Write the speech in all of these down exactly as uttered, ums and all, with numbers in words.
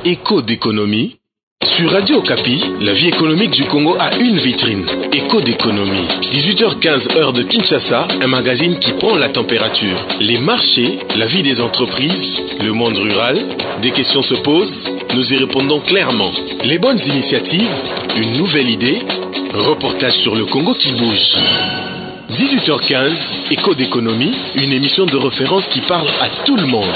Écho d'économie. Sur Radio Okapi, la vie économique du Congo a une vitrine. Écho d'économie. dix-huit heures quinze heure de Kinshasa, un magazine qui prend la température. Les marchés, la vie des entreprises, le monde rural, des questions se posent, nous y répondons clairement. Les bonnes initiatives, une nouvelle idée, reportage sur le Congo qui bouge. dix-huit heures quinze, Écho d'économie, une émission de référence qui parle à tout le monde.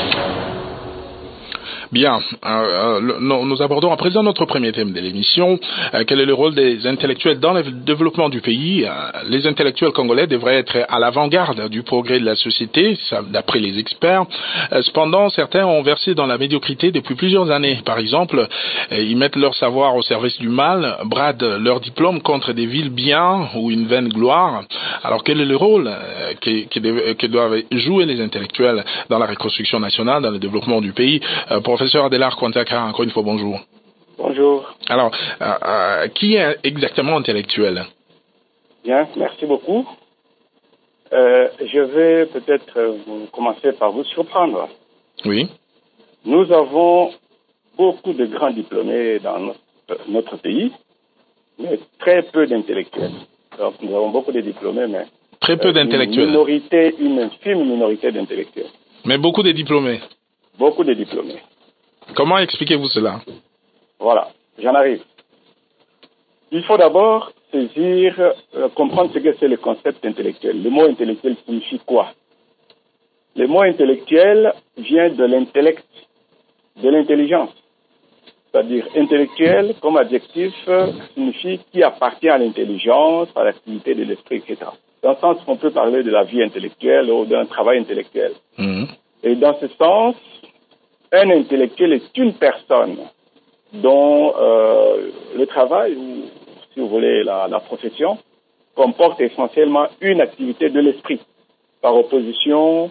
Bien, euh, euh, nous abordons à présent notre premier thème de l'émission. Euh, quel est le rôle des intellectuels dans le développement du pays? euh, Les intellectuels congolais devraient être à l'avant-garde du progrès de la société, ça, d'après les experts. Euh, cependant, certains ont versé dans la médiocrité depuis plusieurs années. Par exemple, euh, ils mettent leur savoir au service du mal, bradent leur diplôme contre des villes bien ou une vaine gloire. Alors, quel est le rôle euh, que, que, que doivent jouer les intellectuels dans la reconstruction nationale, dans le développement du pays? euh, pour Professeur Adélard Kwantaka, encore une fois, bonjour. Bonjour. Alors, euh, euh, qui est exactement intellectuel? Bien, merci beaucoup. Euh, je vais peut-être vous commencer par vous surprendre. Oui. Nous avons beaucoup de grands diplômés dans notre, notre pays, mais très peu d'intellectuels. Donc, nous avons beaucoup de diplômés, mais très peu euh, d'intellectuels. Une minorité, une infime minorité d'intellectuels. Mais beaucoup de diplômés. Beaucoup de diplômés. Comment expliquez-vous cela? Voilà, j'en arrive. Il faut d'abord saisir, euh, comprendre ce que c'est le concept intellectuel. Le mot intellectuel signifie quoi? Le mot intellectuel vient de l'intellect, de l'intelligence. C'est-à-dire intellectuel, comme adjectif, euh, signifie qui appartient à l'intelligence, à l'activité de l'esprit, et cetera. Dans le sens qu'on peut parler de la vie intellectuelle ou d'un travail intellectuel. Mmh. Et dans ce sens, un intellectuel est une personne dont euh, le travail, ou si vous voulez la, la profession, comporte essentiellement une activité de l'esprit, par opposition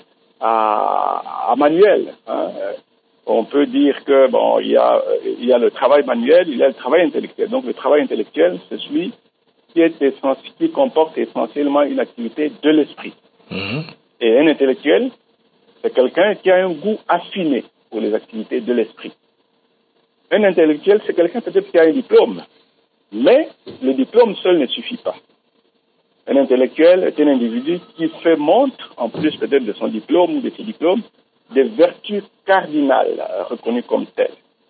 à, à manuel. Hein. On peut dire que bon, il y a, il y a le travail manuel, il y a le travail intellectuel. Donc le travail intellectuel, c'est celui qui est essentiel, qui comporte essentiellement une activité de l'esprit. Mmh. Et un intellectuel, c'est quelqu'un qui a un goût affiné pour les activités de l'esprit. Un intellectuel, c'est quelqu'un peut-être qui a un diplôme, mais le diplôme seul ne suffit pas. Un intellectuel est un individu qui fait montre, en plus peut-être de son diplôme ou de ses diplômes, des vertus cardinales reconnues comme telles.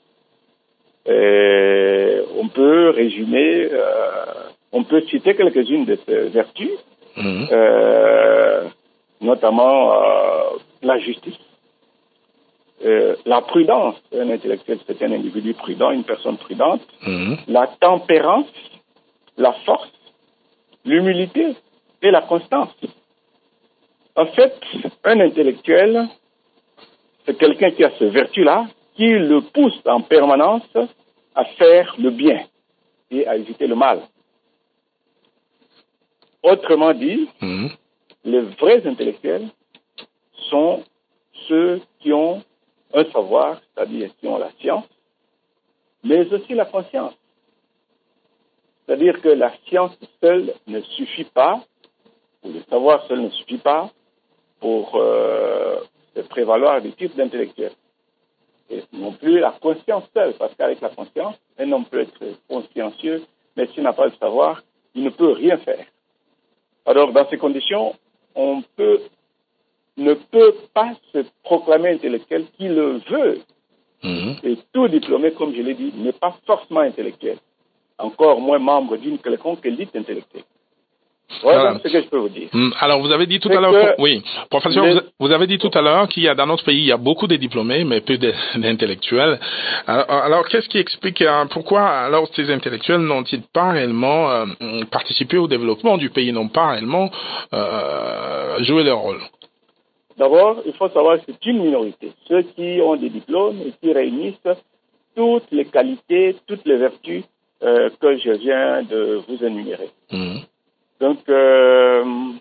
Et on peut résumer, euh, on peut citer quelques-unes de ces vertus, mmh. euh, notamment euh, la justice. Euh, la prudence, un intellectuel, c'est un individu prudent, une personne prudente, mmh. La tempérance, la force, l'humilité et la constance. En fait, un intellectuel, c'est quelqu'un qui a ces vertus-là, qui le pousse en permanence à faire le bien et à éviter le mal. Autrement dit, mmh. les vrais intellectuels sont ceux qui ont un savoir, c'est-à-dire qui ont la science, mais aussi la conscience. C'est-à-dire que la science seule ne suffit pas, ou le savoir seul ne suffit pas pour euh, se prévaloir du type d'intellectuel. Et non plus la conscience seule, parce qu'avec la conscience, un homme peut être consciencieux, mais s'il n'a pas le savoir, il ne peut rien faire. Alors, dans ces conditions, on peut ne peut pas se proclamer intellectuel qui le veut. Mmh. Et tout diplômé, comme je l'ai dit, n'est pas forcément intellectuel. Encore moins membre d'une quelconque élite intellectuelle. Voilà alors, ce que je peux vous dire. Alors, vous avez dit tout c'est à l'heure, oui, professeur, les... vous avez dit tout à l'heure qu'il y a dans notre pays, il y a beaucoup de diplômés, mais peu d'intellectuels. Alors, alors, qu'est-ce qui explique pourquoi alors ces intellectuels n'ont-ils pas réellement euh, participé au développement du pays, n'ont pas réellement euh, joué leur rôle? D'abord, il faut savoir que c'est une minorité. Ceux qui ont des diplômes et qui réunissent toutes les qualités, toutes les vertus euh, que je viens de vous énumérer. Mmh. Donc, euh,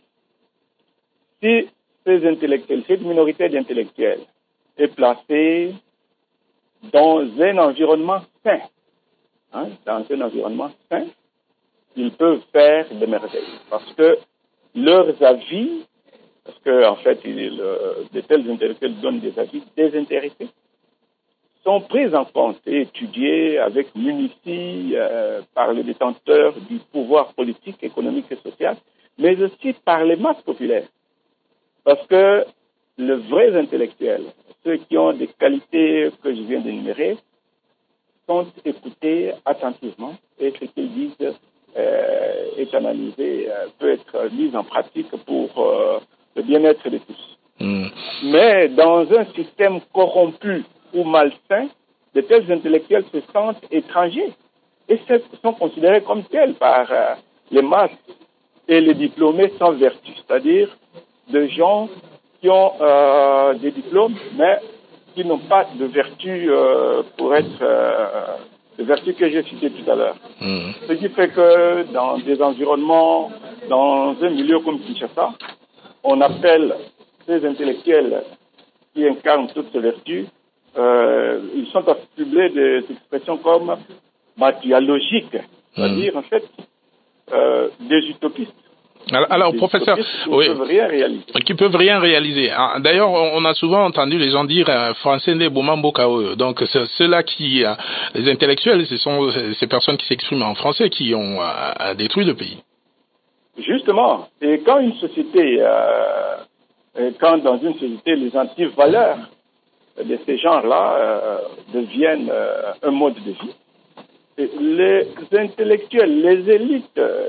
si ces intellectuels, cette minorité d'intellectuels est placée dans un environnement sain, hein, dans un environnement sain, ils peuvent faire des merveilles. Parce que leurs avis, parce que en fait, il, euh, de tels intellectuels donnent des avis désintéressés sont prises en compte et étudiées avec minutie euh, par les détenteurs du pouvoir politique, économique et social, mais aussi par les masses populaires. Parce que les vrais intellectuels, ceux qui ont des qualités que je viens d'énumérer, sont écoutés attentivement et ce qu'ils disent euh, est analysé, euh, peut être mis en pratique pour euh, le bien-être de tous. Mmh. Mais dans un système corrompu ou malsain, de tels intellectuels se sentent étrangers et sont considérés comme tels par euh, les masses et les diplômés sans vertu, c'est-à-dire de gens qui ont euh, des diplômes mais qui n'ont pas de vertu euh, pour être euh, de vertu que j'ai citées tout à l'heure. Mmh. Ce qui fait que dans des environnements, dans un milieu comme Kinshasa, on appelle ces intellectuels qui incarnent toutes ces vertus, euh, ils sont affublés des expressions comme mathialogiques, c'est-à-dire mmh. en fait euh, des utopistes. Alors, alors des professeur, qui oui, ne peuvent rien réaliser. Qui peuvent rien réaliser. D'ailleurs, on a souvent entendu les gens dire euh, français ne bomambo kao. Donc, ceux-là qui, euh, les intellectuels, ce sont ces personnes qui s'expriment en français qui ont euh, détruit le pays. Justement, et quand une société, euh, et quand dans une société les anti-valeurs de ces gens-là euh, deviennent euh, un mode de vie, et les intellectuels, les élites euh,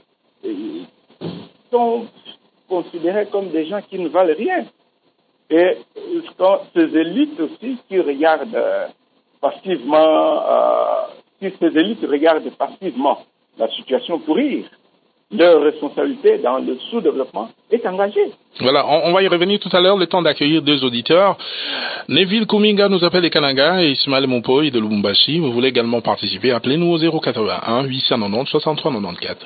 sont considérés comme des gens qui ne valent rien. Et quand ces élites aussi qui regardent euh, passivement, euh, si ces élites regardent passivement la situation pourrir, leur responsabilité dans le sous-développement est engagée. Voilà, on, on va y revenir tout à l'heure, le temps d'accueillir deux auditeurs. Neville Kuminga nous appelle de Kananga et Ismaël Mompoy de Lubumbashi. Vous voulez également participer, appelez-nous au zéro quatre-vingt-un huit cent quatre-vingt-dix soixante-trois quatre-vingt-quatorze.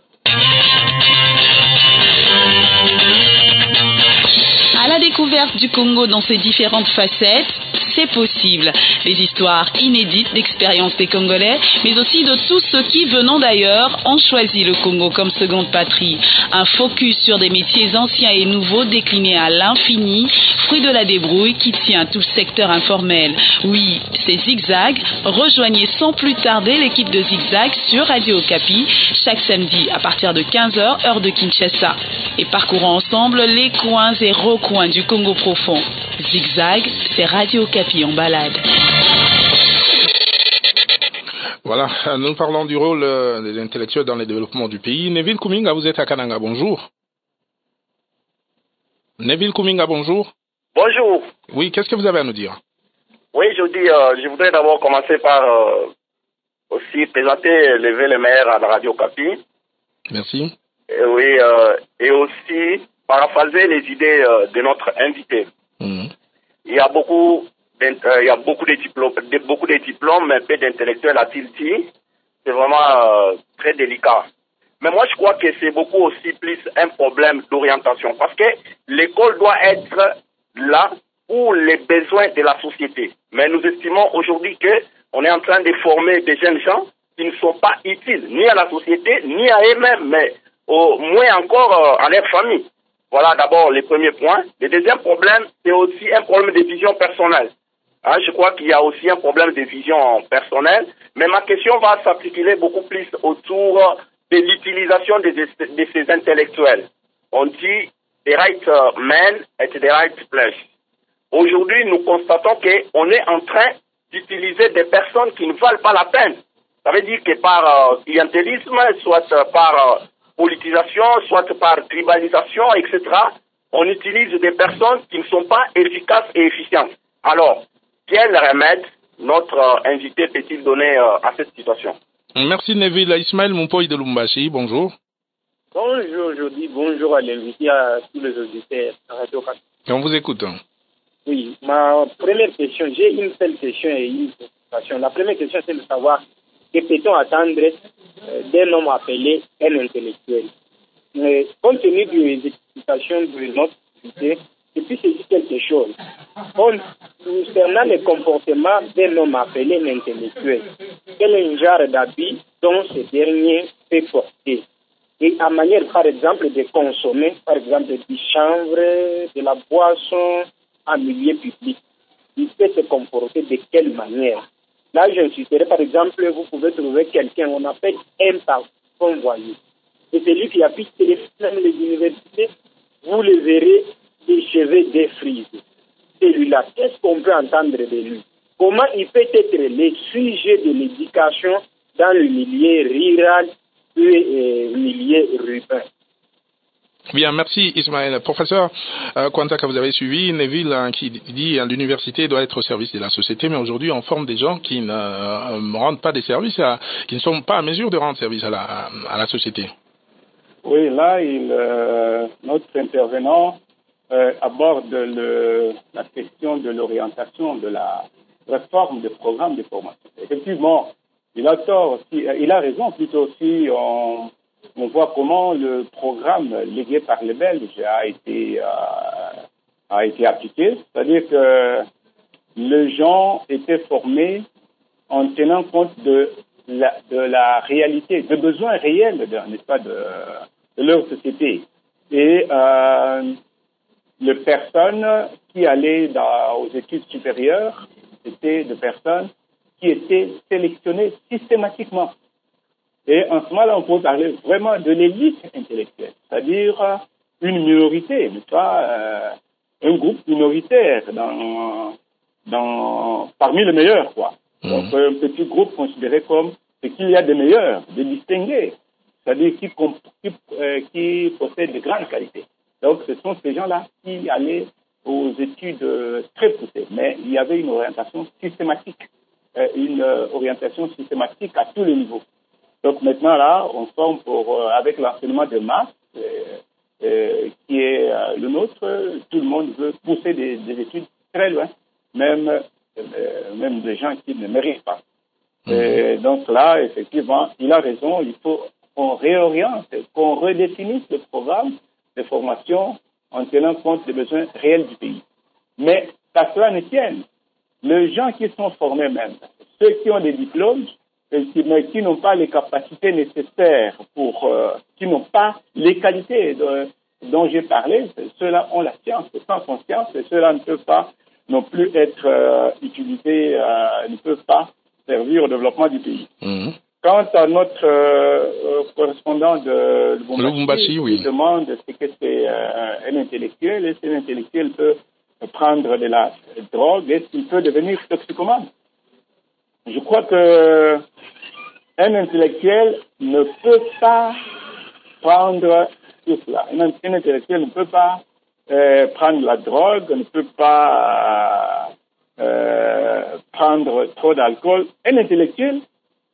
À la découverte du Congo dans ses différentes facettes, c'est possible. Des histoires inédites d'expériences des Congolais, mais aussi de tous ceux qui, venant d'ailleurs, ont choisi le Congo comme seconde patrie. Un focus sur des métiers anciens et nouveaux déclinés à l'infini, fruit de la débrouille qui tient tout le secteur informel. Oui, c'est Zigzag. Rejoignez sans plus tarder l'équipe de Zigzag sur Radio Okapi, chaque samedi à partir de quinze heures, heure de Kinshasa. Et parcourons ensemble les coins et recoins du Congo profond. Zigzag, c'est Radio Okapi en balade. Voilà, nous parlons du rôle euh, des intellectuels dans le développement du pays. Neville Kuminga, vous êtes à Kananga, bonjour. Neville Kuminga, bonjour. Bonjour. Oui, qu'est-ce que vous avez à nous dire? Oui, je dis, euh, je voudrais d'abord commencer par euh, aussi présenter Lever les maires à la Radio Okapi. Merci. Et oui, euh, et aussi paraphraser les idées euh, de notre invité. Mmh. Il y a beaucoup, euh, il y a beaucoup de diplômes, de, beaucoup de diplômes, mais peu d'intellectuels à Tilti. C'est vraiment euh, très délicat. Mais moi, je crois que c'est beaucoup aussi plus un problème d'orientation, parce que l'école doit être là pour les besoins de la société. Mais nous estimons aujourd'hui que on est en train de former des jeunes gens qui ne sont pas utiles ni à la société ni à eux-mêmes, mais au moins encore euh, à leur famille. Voilà d'abord les premiers points. Le deuxième problème, c'est aussi un problème de vision personnelle. Hein, je crois qu'il y a aussi un problème de vision personnelle, mais ma question va s'articuler beaucoup plus autour de l'utilisation de, de, de ces intellectuels. On dit the right men et the right place. Aujourd'hui, nous constatons qu'on est en train d'utiliser des personnes qui ne valent pas la peine. Ça veut dire que par euh, clientélisme, soit par euh, politisation, soit par tribalisation, et cetera, on utilise des personnes qui ne sont pas efficaces et efficientes. Alors, quel remède notre euh, invité peut-il donner euh, à cette situation? Merci Neville. Ismaël Mompoy de Lubumbashi, bonjour. Bonjour, je dis bonjour à l'invité, à tous les auditeurs à Radio Okapi. On vous écoute. Oui, ma première question, j'ai une seule question et une question. La première question, c'est de savoir que peut-on attendre euh, d'un homme appelé un intellectuel. Mais compte tenu des explications de notre société, je puis saisir quelque chose. Concernant le comportement d'un homme appelé un intellectuel, quel est le genre d'habit dont ce dernier peut porter? Et à manière, par exemple, de consommer, par exemple, du chanvre, de la boisson en milieu public. il peut se comporter de quelle manière. Là, j'insisterai, par exemple, vous pouvez trouver quelqu'un, on appelle un parfum voyou. Et celui qui habite les, les universités, vous le verrez, des cheveux défrisés. Celui-là, qu'est-ce qu'on peut entendre de lui? Comment il peut être le sujet de l'éducation dans le milieu rural et le milieu urbain? Bien, merci Ismaël. Professeur euh, Kwantaka, vous avez suivi une ville hein, qui dit que l'université doit être au service de la société, mais aujourd'hui on forme des gens qui ne euh, rendent pas des services, à, qui ne sont pas à mesure de rendre service à la, à la société. Oui, là, il, euh, notre intervenant euh, aborde le, la question de l'orientation de la réforme des programmes de formation. Effectivement, il a tort, il a raison plutôt si on, on voit comment le programme légué par les Belges a été, euh, a été appliqué. C'est-à-dire que les gens étaient formés en tenant compte de la, de la réalité, des besoins réels, n'est-ce pas, de, de leur société. Et euh, les personnes qui allaient dans, aux études supérieures étaient des personnes qui étaient sélectionnées systématiquement. Et en ce moment-là, on peut parler vraiment de l'élite intellectuelle, c'est-à-dire une minorité, n'est-ce pas, euh, un groupe minoritaire dans, dans, parmi les meilleurs, quoi. Mmh. Donc, un petit groupe considéré comme ce qu'il y a de meilleurs, de distingués, c'est-à-dire qui, qui, euh, qui possèdent de grandes qualités. Donc, ce sont ces gens-là qui allaient aux études euh, très poussées, mais il y avait une orientation systématique, euh, une euh, orientation systématique à tous les niveaux. Donc maintenant là, on forme pour, euh, avec l'enseignement de masse, euh, euh, qui est euh, le nôtre, tout le monde veut pousser des, des études très loin, même, euh, même des gens qui ne méritent pas. Mmh. Et donc là, effectivement, il a raison, il faut qu'on réoriente, qu'on redéfinisse le programme de formation en tenant compte des besoins réels du pays. Mais qu'à cela ne tienne, les gens qui sont formés même, ceux qui ont des diplômes, mais qui n'ont pas les capacités nécessaires pour, euh, qui n'ont pas les qualités de, dont j'ai parlé, ceux-là ont la science sans conscience et ceux-là ne peuvent pas non plus être euh, utilisés, euh, ne peuvent pas servir au développement du pays. Mmh. Quant à notre euh, correspondant de Lubumbashi, oui. Il demande ce que c'est euh, un intellectuel, est-ce qu'un intellectuel peut prendre de la drogue, est-ce qu'il peut devenir toxicomane? Je crois que un intellectuel ne peut pas prendre tout cela. Un, un intellectuel ne peut pas euh, prendre la drogue, ne peut pas euh, prendre trop d'alcool. Un intellectuel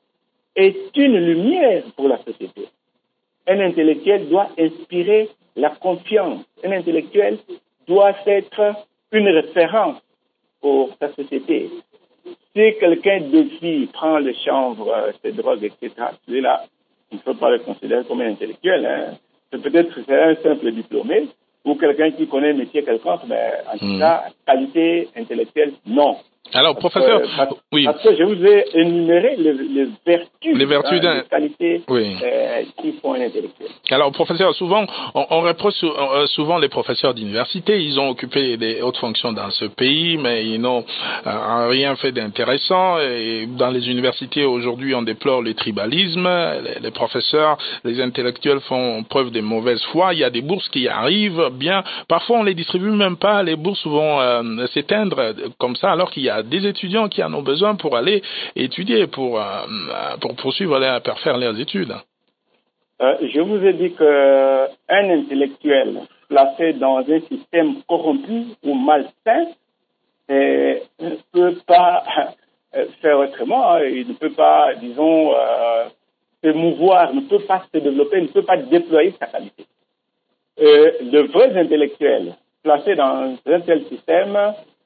est une lumière pour la société. Un intellectuel doit inspirer la confiance. Un intellectuel doit être une référence pour sa société. Si quelqu'un défie, prend le chanvre, euh, ses drogues, et cetera, celui-là, il ne faut pas le considérer comme un intellectuel. Hein. C'est peut-être c'est un simple diplômé ou quelqu'un qui connaît le métier quelconque, mais en tout mmh. cas, qualité intellectuelle, non. Alors, parce professeur, que, parce, oui. parce que je vous ai énuméré les, les vertus, les vertus hein, les qualités oui. euh, qui font un intellectuel. Alors, professeur, souvent, on, on reproche souvent les professeurs d'université. Ils ont occupé des hautes fonctions dans ce pays, mais ils n'ont euh, rien fait d'intéressant. Et dans les universités, aujourd'hui, on déplore le tribalisme. Les, les professeurs, les intellectuels font preuve de mauvaise foi. Il y a des bourses qui arrivent bien. Parfois, on les distribue même pas. Les bourses vont euh, s'éteindre comme ça, alors qu'il y a des étudiants qui en ont besoin pour aller étudier, pour, euh, pour poursuivre, les, pour faire leurs études. Euh, je vous ai dit qu'un intellectuel placé dans un système corrompu ou malsain euh, ne peut pas euh, faire autrement. Il ne peut pas, disons, euh, se mouvoir, ne peut pas se développer, ne peut pas déployer sa qualité. Euh, de vrais intellectuels placés dans un tel système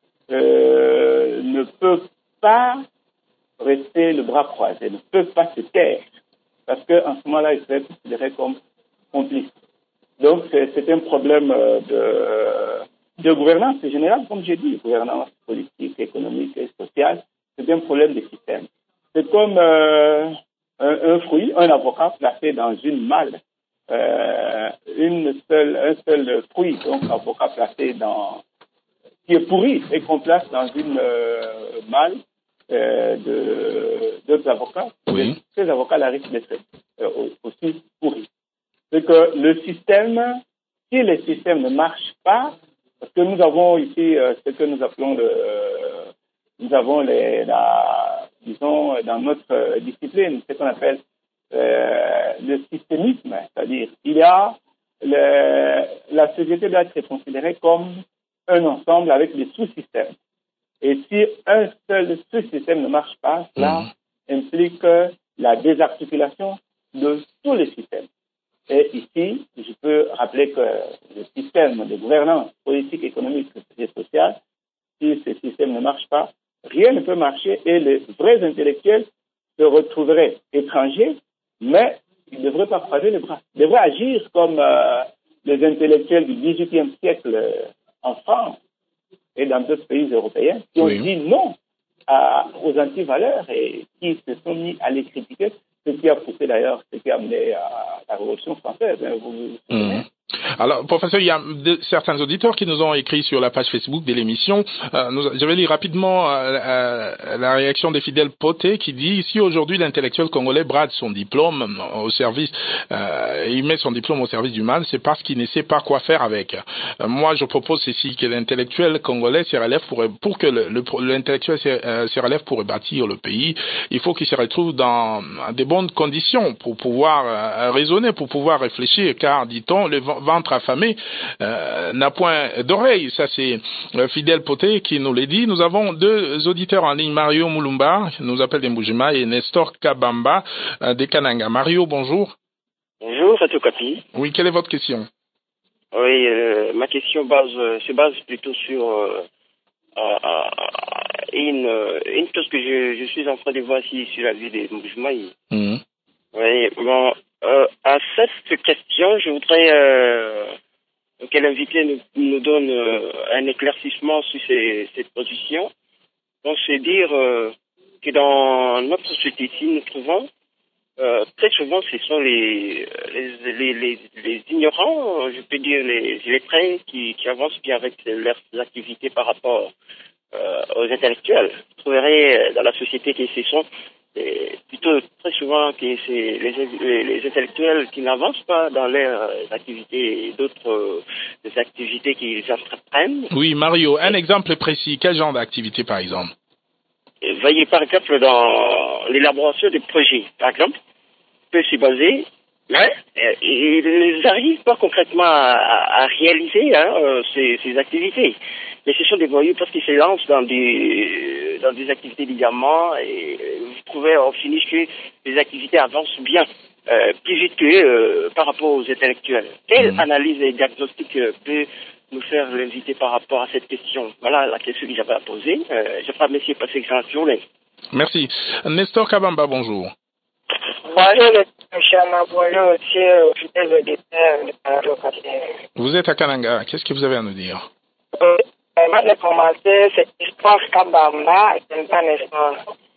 Euh, ne peuvent pas rester le bras croisé, ne peuvent pas se taire, parce qu'en ce moment-là, ils seraient considérés comme complices. Donc, c'est, c'est un problème de, de gouvernance générale, comme j'ai dit, gouvernance politique, économique et sociale, c'est un problème de système. C'est comme euh, un, un fruit, un avocat placé dans une malle, euh, une seule, un seul fruit, donc avocat placé dans qui est pourrie et qu'on place dans une euh, malle euh, de d'autres avocats. Oui. Ces avocats-là risquent d'être euh, aussi pourris. C'est que le système, si le système ne marche pas, parce que nous avons ici euh, ce que nous appelons le, euh, nous avons les, la, disons, dans notre discipline, ce qu'on appelle euh, le systémisme, c'est-à-dire il y a le, la société doit être considérée comme un ensemble avec des sous-systèmes. Et si un seul sous-système ne marche pas, cela mmh. implique la désarticulation de tous les systèmes. Et ici, je peux rappeler que le système de gouvernance politique, économique et sociale, si ce système ne marche pas, rien ne peut marcher et les vrais intellectuels se retrouveraient étrangers, mais ils ne devraient pas croiser les bras. Ils devraient agir comme euh, les intellectuels du dix-huitième siècle euh, en France et dans d'autres pays européens qui ont oui. dit non à, aux antivaleurs et qui se sont mis à les critiquer, ce qui a poussé d'ailleurs, ce qui a amené à la Révolution française. Hein, vous vous souvenez? Mmh. Alors, professeur, il y a de, certains auditeurs qui nous ont écrit sur la page Facebook de l'émission. Euh, nous, je vais lire rapidement euh, euh, la réaction des fidèles Poté qui dit « Si aujourd'hui l'intellectuel congolais brade son diplôme au service, euh, il met son diplôme au service du mal, c'est parce qu'il ne sait pas quoi faire avec. Euh, moi, je propose ici que l'intellectuel congolais se relève pour, pour que le, le, l'intellectuel se, euh, se relève pour bâtir le pays. Il faut qu'il se retrouve dans des bonnes conditions pour pouvoir euh, raisonner, pour pouvoir réfléchir, car, dit-on, le ventre affamé euh, n'a point d'oreille. Ça, c'est euh, Fidèle Poté qui nous l'a dit. Nous avons deux auditeurs en ligne, Mario Moulumba, qui nous appelle des Mbujima, et Nestor Kabamba euh, des Kananga. Mario, bonjour. Bonjour, Radio Okapi. Oui, quelle est votre question? Oui, euh, ma question base, euh, se base plutôt sur euh, euh, une, une chose que je, je suis en train de voir ici sur la vie des Mbujima. Mmh. Oui, bon, euh, à cette question, je voudrais euh, que l'invité nous, nous donne euh, un éclaircissement sur ces, cette position. Donc, c'est dire euh, que dans notre société ici, nous trouvons euh, très souvent, ce sont les les, les, les, les ignorants, je peux dire les illettrés, qui, qui avancent bien avec leurs activités par rapport euh, aux intellectuels. Vous trouverez dans la société que ce sont Et plutôt très souvent que c'est les, les, les intellectuels qui n'avancent pas dans leurs activités et d'autres euh, des activités qu'ils entreprennent. Oui, Mario, un exemple précis. Quel genre d'activité, par exemple? Et voyez, par exemple, dans l'élaboration des projets, par exemple, peut se baser, hein, ils n'arrivent pas concrètement à, à réaliser hein, ces, ces activités. Mais ce sont des voyous parce qu'ils se lancent dans des, dans des activités de diamant et vous trouvez en finish que les activités avancent bien, euh, plus vite que euh, par rapport aux intellectuels. Quelle mmh. analyse et diagnostic euh, peut nous faire l'inviter par rapport à cette question? Voilà la question que j'avais à poser. Euh, je crois que monsieur passé excellente journée. Merci. Nestor Kabamba, bonjour. Bonjour, monsieur Bonjour, monsieur fidèle auditeur de Radio Okapi. Vous êtes à Kananga. Qu'est-ce que vous avez à nous dire? euh, Avant de commencer, c'est Nestor Kabamba, c'est pas Nestor.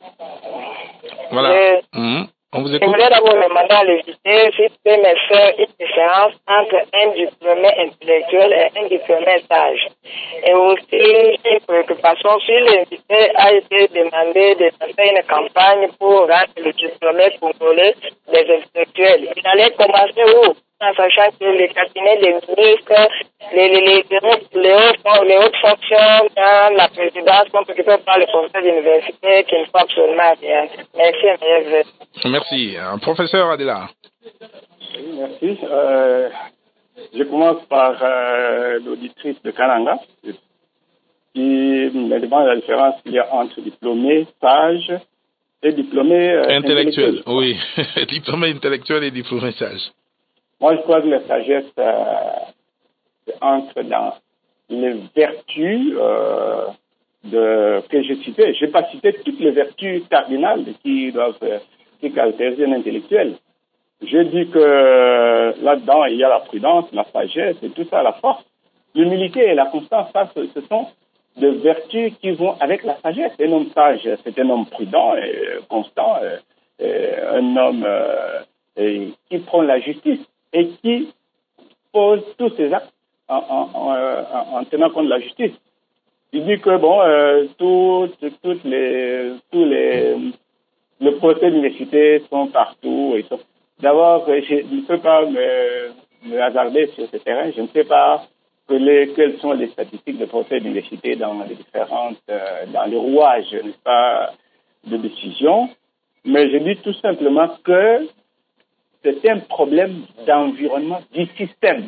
Voilà. Je, mmh. On vous écoute. Je voulais d'abord demander à l'invité s'il peut me faire une différence entre un diplômé intellectuel et un diplômé sage. Et aussi, une préoccupation si l'invité a été demandé de faire une campagne pour rendre le diplômé congolais des intellectuels. Il allait commencer où? En sachant que les cabinets des ministres, les, les, les, les, les, hautes, les hautes fonctions dans la présidence sont occupées par le conseil d'université qui ne font absolument rien. Merci, merci. Merci. Euh, professeur Adela. Oui, merci. Euh, je commence par euh, l'auditrice de Kananga qui me demande la différence qu'il y a entre diplômé, sage et diplômé euh, intellectuel. intellectuel. Oui, diplômé intellectuel et diplômé sage. Moi, je crois que la sagesse euh, entre dans les vertus euh, de, que j'ai citées. Je n'ai pas cité toutes les vertus cardinales qui doivent euh, qui caractérisent un intellectuel. Je dis que euh, là-dedans, il y a la prudence, la sagesse et tout ça, la force, l'humilité et la constance. Ça, ce, ce sont des vertus qui vont avec la sagesse. Un homme sage, c'est un homme prudent et constant, et, et un homme euh, et, qui prend la justice et qui pose tous ses actes en, en, en, en tenant compte de la justice. il dit que bon, euh, toutes, toutes les, tous les, les procès d'université sont partout. Ils sont... D'abord, je ne peux pas me, me hasarder sur ce terrain. Je ne sais pas que les, quelles sont les statistiques de procès d'université dans les différentes, euh, dans les rouages, n'est-ce pas, de décision. Mais je dis tout simplement que c'est un problème d'environnement du système.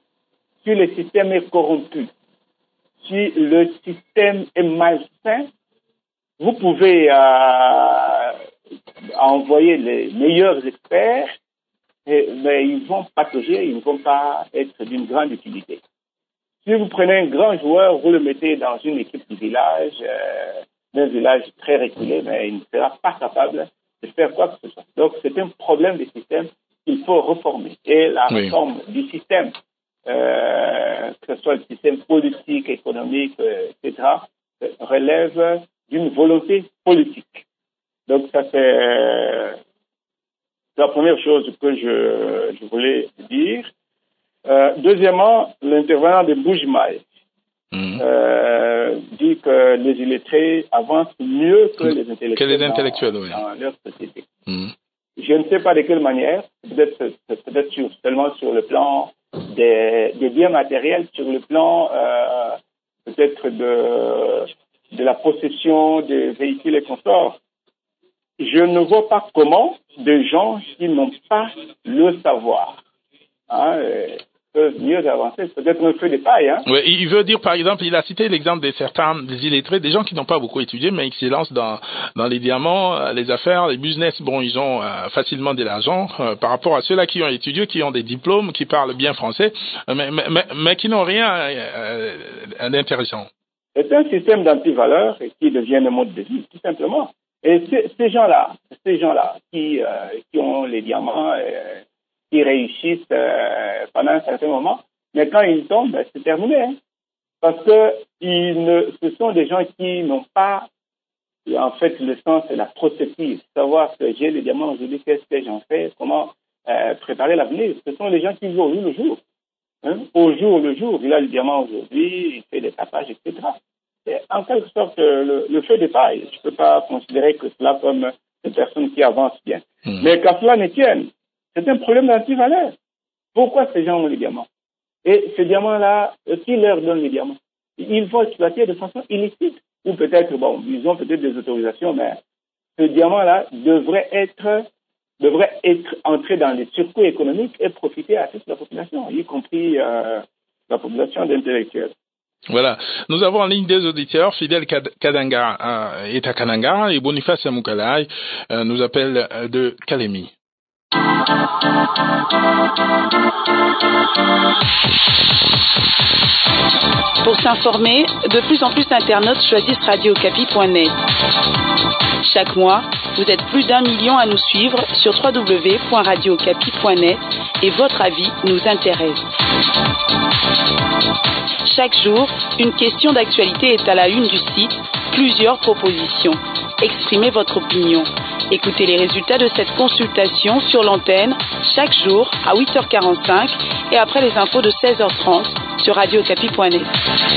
Si le système est corrompu, si le système est malsain, vous pouvez euh, envoyer les meilleurs experts, et, mais ils vont patauger, ils ne vont pas être d'une grande utilité. Si vous prenez un grand joueur, vous le mettez dans une équipe du village, euh, d'un village très reculé, mais il ne sera pas capable de faire quoi que ce soit. Donc c'est un problème du système qu'il faut reformer. Et la oui. réforme du système, euh, que ce soit le système politique, économique, euh, et cetera, relève d'une volonté politique. Donc ça c'est euh, la première chose que je, je voulais dire. Euh, deuxièmement, l'intervenant de Boujmaï mmh. euh, dit que les illettrés avancent mieux que les intellectuels, que les intellectuels dans, oui. dans leur société. Mmh. Je ne sais pas de quelle manière, peut-être, peut-être sur, seulement sur le plan des, des biens matériels, sur le plan euh, peut-être de, de la possession des véhicules et consorts. Je ne vois pas comment des gens qui n'ont pas le savoir hein, peuvent mieux avancer. Peut-être un feu de paille. Hein. Oui, il veut dire, par exemple, il a cité l'exemple de certains des illettrés, des gens qui n'ont pas beaucoup étudié, mais qui se lancent dans, dans les diamants, les affaires, les business. Bon, ils ont euh, facilement de l'argent euh, par rapport à ceux-là qui ont étudié, qui ont des diplômes, qui parlent bien français, mais, mais, mais, mais qui n'ont rien euh, d'intéressant. C'est un système d'antivaleur qui devient un mode de vie, tout simplement. Et ces gens-là, ces gens-là qui, euh, qui ont les diamants, euh, qui réussissent euh, pendant un certain moment, mais quand ils tombent, ben, c'est terminé. Hein, parce que ils ne, ce sont des gens qui n'ont pas, en fait, le sens de la prospective, savoir que j'ai les diamants aujourd'hui, qu'est-ce que j'en fais, comment euh, préparer l'avenir. Ce sont les gens qui vivent au jour le jour. Hein, au jour le jour, il a le diamant aujourd'hui, il fait des tapages, et cetera. C'est en quelque sorte le, le feu de paille. Je ne peux pas considérer que cela comme une personne qui avance bien. Mmh. Mais qu'à cela ne tienne, c'est un problème d'antivaleur. Pourquoi ces gens ont les diamants? Et ces diamants-là, qui leur donne les diamants? Ils vont exploiter de façon illicite. Ou peut-être, bon, ils ont peut-être des autorisations, mais ce diamant-là devrait être, devrait être entré dans les circuits économiques et profiter à toute la population, y compris euh, la population d'intellectuels. Voilà. Nous avons en ligne des auditeurs. Fidèle Kadanga euh, est à Kananga et Boniface Moukalai euh, nous appelle euh, de Kalemi. Pour s'informer, de plus en plus d'internautes choisissent radio okapi point net. Chaque mois, vous êtes plus d'un million à nous suivre sur w w w point radio okapi point net et votre avis nous intéresse. Chaque jour, une question d'actualité est à la une du site, plusieurs propositions. Exprimez votre opinion. Écoutez les résultats de cette consultation sur l'antenne chaque jour à huit heures quarante-cinq et après les infos de seize heures trente sur radio okapi point net.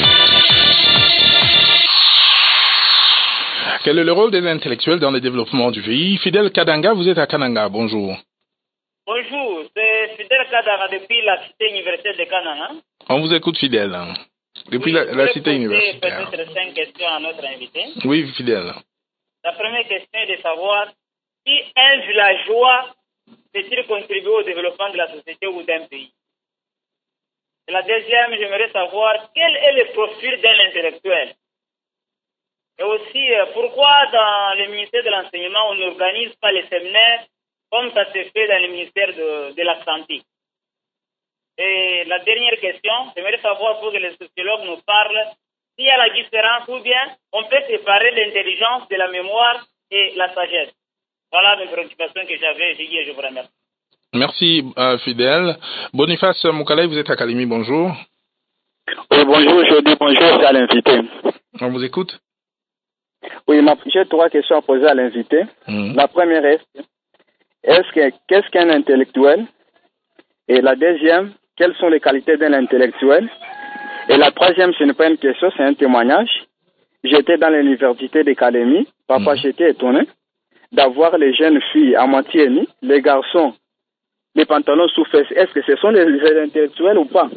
Quel est le rôle des intellectuels dans le développement du pays? Fidèle Kadanga, vous êtes à Kananga. Bonjour. Bonjour, c'est Fidèle Kadanga depuis la cité universitaire de Kananga. On vous écoute, Fidèle. Depuis oui, la, la cité universitaire. Peut-être cinq questions à notre invité. Oui, Fidèle. La première question est de savoir si un villageois peut-il contribuer au développement de la société ou d'un pays. Et la deuxième, j'aimerais savoir quel est le profil d'un intellectuel. Et aussi, pourquoi dans le ministère de l'Enseignement, on n'organise pas les séminaires comme ça se fait dans le ministère de, de la Santé. Et la dernière question, j'aimerais savoir pour que les sociologues nous parlent s'il y a la différence ou bien on peut séparer l'intelligence de la mémoire et la sagesse. Voilà mes préoccupations que j'avais, j'ai dit et je vous remercie. Merci, euh, Fidèle. Boniface Moukalai, vous êtes à Kalemi, bonjour. Oui, bonjour, je dis bonjour à l'invité. On vous écoute. Oui, j'ai trois questions à poser à l'invité. Mmh. La première est, est-ce que, qu'est-ce qu'un intellectuel? Et la deuxième, quelles sont les qualités d'un intellectuel? Et la troisième, ce n'est pas une question, c'est un témoignage. j'étais dans l'université de Kalemi. Papa, mmh. j'étais étonné d'avoir les jeunes filles à moitié nues, les garçons, les pantalons sous fesses. Est-ce que ce sont des, des intellectuels ou pas?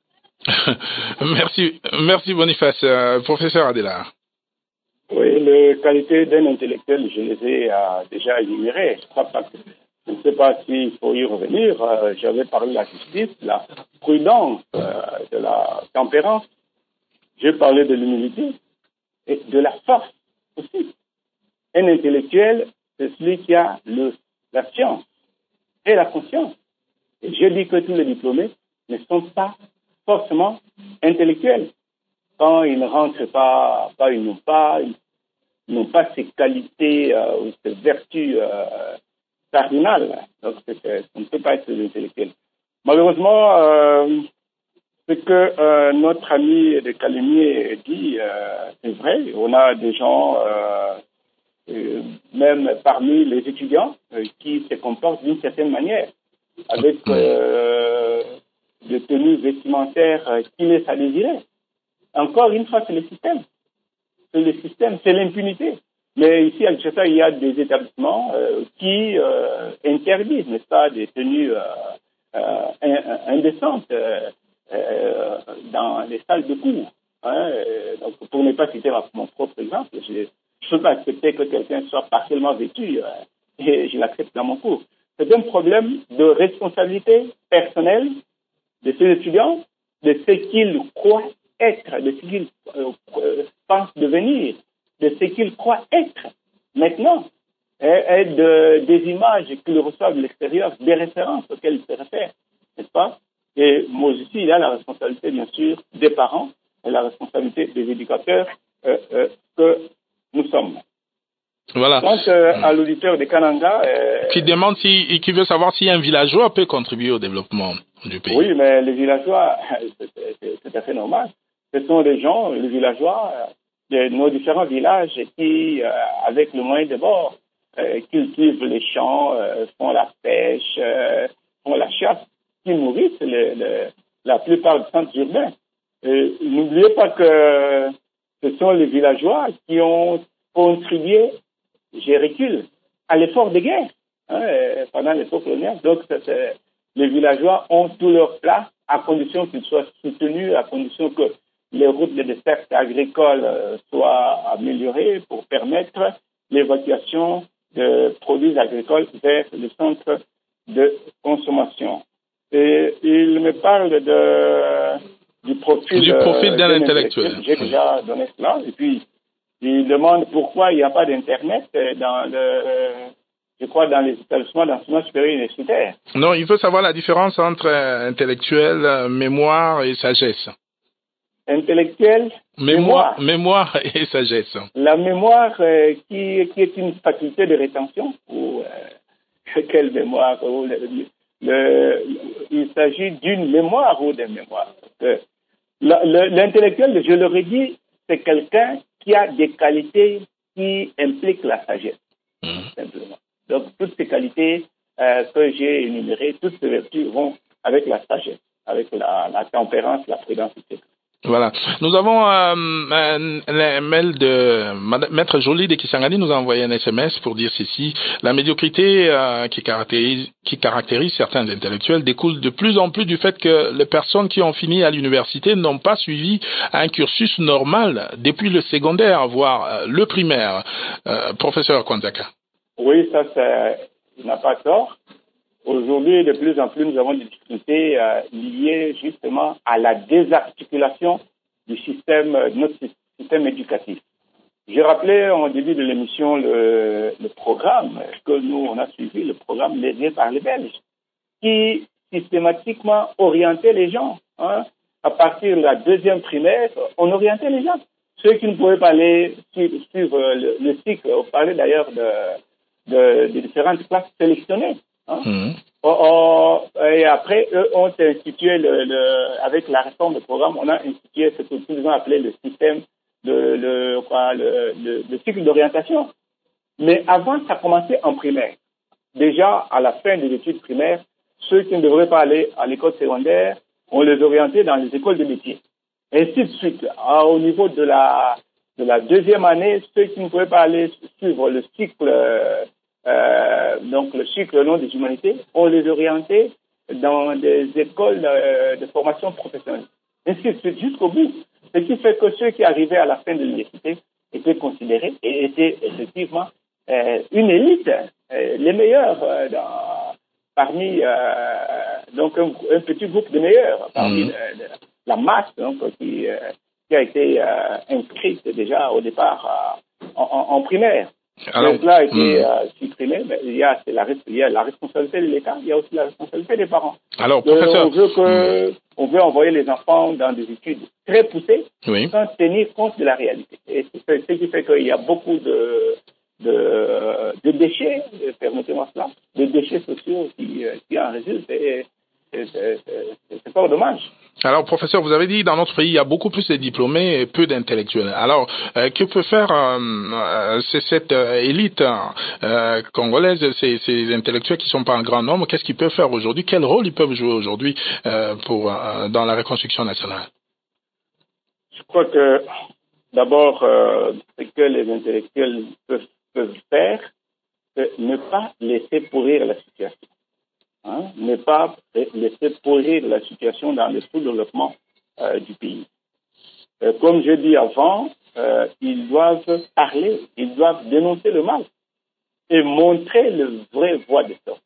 Merci, merci Boniface. Euh, professeur Adela. Oui, les qualités d'un intellectuel, je les ai euh, déjà énumérées. Je crois pas que, je ne sais pas s'il faut y revenir. Euh, J'avais parlé de la justice, de la prudence, euh, de la tempérance. J'ai parlé de l'humilité et de la force aussi. Un intellectuel, c'est celui qui a le, la science et la conscience. Et je dis que tous les diplômés ne sont pas forcément intellectuels. Quand ils ne rentrent pas, pas ils n'ont pas, ils n'ont pas ces qualités euh, ou ces vertus euh, cardinales. Donc, c'est, c'est, ça ne peut pas être intellectuel. Malheureusement, euh, ce que euh, notre ami de Kalemi dit, euh, c'est vrai. On a des gens, euh, euh, même parmi les étudiants, euh, qui se comportent d'une certaine manière, avec euh, des tenues vestimentaires euh, qui laissent à désirer. Encore une fois, c'est le système. C'est le système, c'est l'impunité. Mais ici, à Kinshasa, il y a des établissements euh, qui euh, interdisent, n'est-ce pas, des tenues euh, euh, indécentes euh, euh, dans les salles de cours. Hein. Donc, pour ne pas citer mon propre exemple, je ne peux pas accepter que quelqu'un soit partiellement vêtu euh, et je l'accepte dans mon cours. C'est un problème de responsabilité personnelle de ces étudiants, de ce qu'ils croient être, de ce qu'ils euh, euh, pensent devenir, de ce qu'ils croient être maintenant, et, et de, des images qu'ils reçoivent de l'extérieur, des références auxquelles ils se réfèrent, n'est-ce pas? Et moi aussi, il y a la responsabilité, bien sûr, des parents et la responsabilité des éducateurs euh, euh, que nous sommes. Voilà. Donc, euh, à l'auditeur de Kananga... Euh, qui demande si, qui veut savoir si un villageois peut contribuer au développement du pays. Oui, mais les villageois, c'est, c'est, c'est tout à fait normal. Ce sont des gens, les villageois, de nos différents villages qui, euh, avec le moyen de bord, euh, cultivent les champs, euh, font la pêche, euh, font la chasse, qui nourrissent le, le, la plupart des centres urbains. Et n'oubliez pas que ce sont les villageois qui ont contribué, je recule, à l'effort de guerre hein, pendant l'époque coloniale. Donc, c'est, c'est, les villageois ont tout leur place à condition qu'ils soient soutenus, à condition que les routes de desserte agricole euh, soient améliorées pour permettre l'évacuation de produits agricoles vers le centre de consommation. Et il me parle de, du profil, du profil euh, d'un intellectuel. J'ai oui. déjà donné cela. Et puis, il demande pourquoi il n'y a pas d'Internet dans le... je crois, dans les établissements d'enseignement supérieur universitaire. Non, il veut savoir la différence entre euh, intellectuel, euh, mémoire et sagesse. Intellectuel, mémoire. Mémoire et sagesse. La mémoire euh, qui, qui est une faculté de rétention, ou euh, quelle mémoire ou le, le, il s'agit d'une mémoire ou des mémoires. Le, le, l'intellectuel, je l'aurais dit, c'est quelqu'un qui a des qualités qui impliquent la sagesse, mmh. simplement. Donc, toutes ces qualités euh, que j'ai énumérées, toutes ces vertus vont avec la sagesse, avec la, la tempérance, la prudence, et cetera. Voilà. Nous avons euh, un, un mail de Maître Joly de Kisangani nous a envoyé un S M S pour dire ceci. La médiocrité euh, qui, caractérise, qui caractérise certains intellectuels découle de plus en plus du fait que les personnes qui ont fini à l'université n'ont pas suivi un cursus normal depuis le secondaire, voire le primaire. Euh, professeur Kwanzaka. Oui, ça, c'est, il n'a pas tort. Aujourd'hui, de plus en plus, nous avons des difficultés euh, liées justement à la désarticulation du système, de notre système éducatif. J'ai rappelé en début de l'émission le, le programme que nous, on a suivi, le programme légué par les Belges, qui systématiquement orientait les gens. Hein. À partir de la deuxième primaire, on orientait les gens. Ceux qui ne pouvaient pas aller suivre, suivre le, le cycle, on parlait d'ailleurs de, de, de différentes classes sélectionnées. Hein? Mmh. On, on, et après, eux ont institué, le, le, avec la réforme du programme, on a institué ce que nous avons appelé le système de le, quoi, le, le, le cycle d'orientation. Mais avant, ça commençait en primaire. Déjà, à la fin des études primaires, ceux qui ne devraient pas aller à l'école secondaire, on les orientait dans les écoles de métier. Et ainsi de suite. Alors, au niveau de la, de la deuxième année, ceux qui ne pouvaient pas aller suivre le cycle, euh, donc le cycle au nom des humanités, on les orientait dans des écoles euh, de formation professionnelle. Ainsi de suite, jusqu'au bout. Ce qui fait que ceux qui arrivaient à la fin de l'université étaient considérés et étaient effectivement euh, une élite, euh, les meilleurs euh, dans, parmi euh, donc un, un petit groupe de meilleurs parmi mmh. euh, la masse donc, qui, euh, qui a été euh, inscrite déjà au départ euh, en, en, en primaire. Alors, cela a été hmm. euh, supprimé, mais il y, a, la, il y a la responsabilité de l'État, il y a aussi la responsabilité des parents. Alors, professeur, on veut que, hmm. on veut envoyer les enfants dans des études très poussées, oui. sans tenir compte de la réalité. Et c'est ce qui fait qu'il y a beaucoup de, de, de déchets, permettez-moi cela, de déchets sociaux qui, qui en résultent. Et, c'est pas dommage. Alors, professeur, vous avez dit dans notre pays, il y a beaucoup plus de diplômés et peu d'intellectuels. Alors, euh, que peut faire euh, c'est cette euh, élite euh, congolaise, ces, ces intellectuels qui ne sont pas en grand nombre, qu'est-ce qu'ils peuvent faire aujourd'hui? Quel rôle ils peuvent jouer aujourd'hui euh, pour euh, dans la reconstruction nationale? Je crois que d'abord, euh, ce que les intellectuels peuvent, peuvent faire, c'est ne pas laisser pourrir la situation. Hein, ne pas laisser pourrir la situation dans le sous-développement euh, du pays. Euh, comme je dis avant, euh, ils doivent parler, ils doivent dénoncer le mal et montrer le vrai voie de sortie.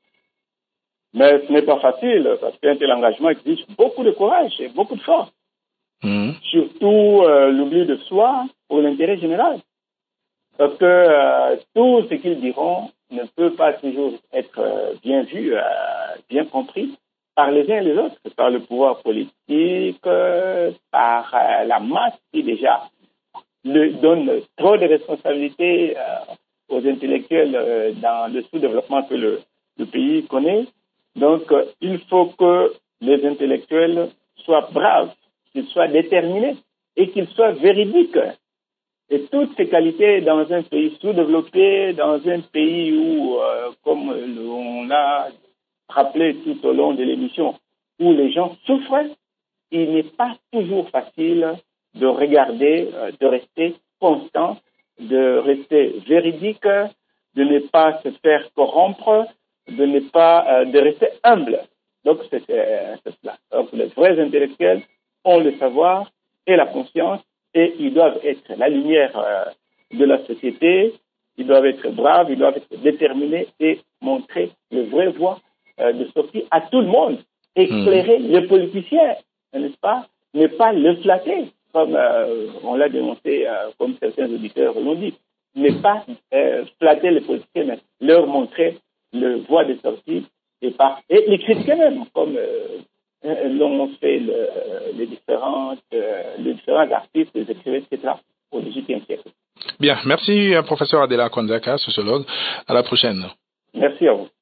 Mais ce n'est pas facile parce qu'un tel engagement exige beaucoup de courage et beaucoup de force. Mmh. Surtout euh, l'oubli de soi pour l'intérêt général. Parce que euh, tout ce qu'ils diront ne peut pas toujours être euh, bien vu, euh, bien compris par les uns et les autres, par le pouvoir politique, euh, par euh, la masse qui déjà le, donne trop de responsabilités euh, aux intellectuels euh, dans le sous-développement que le, le pays connaît. Donc, euh, il faut que les intellectuels soient braves, qu'ils soient déterminés et qu'ils soient véridiques. Et toutes ces qualités dans un pays sous-développé, dans un pays où, euh, comme on l'a rappelé tout au long de l'émission, où les gens souffrent, il n'est pas toujours facile de regarder, euh, de rester constant, de rester véridique, de ne pas se faire corrompre, de ne pas, euh, de rester humble. Donc c'est, c'est, c'est cela. Donc les vrais intellectuels ont le savoir et la conscience. Et ils doivent être la lumière euh, de la société, ils doivent être braves, ils doivent être déterminés et montrer le vrai voie euh, de sortie à tout le monde. Éclairer mmh. les politiciens, n'est-ce pas? Ne pas le flatter, comme euh, on l'a dénoncé, euh, comme certains auditeurs l'ont dit. Ne pas euh, flatter les politiciens, mais leur montrer le voie de sortie et, par, et les critiquer même, comme... Euh, l'ont fait le, les, différentes, euh, les différents artistes, les écrivains, et cetera au dix-huitième siècle. Bien, merci professeur Adela Konzaka, sociologue. À la prochaine. Merci à vous.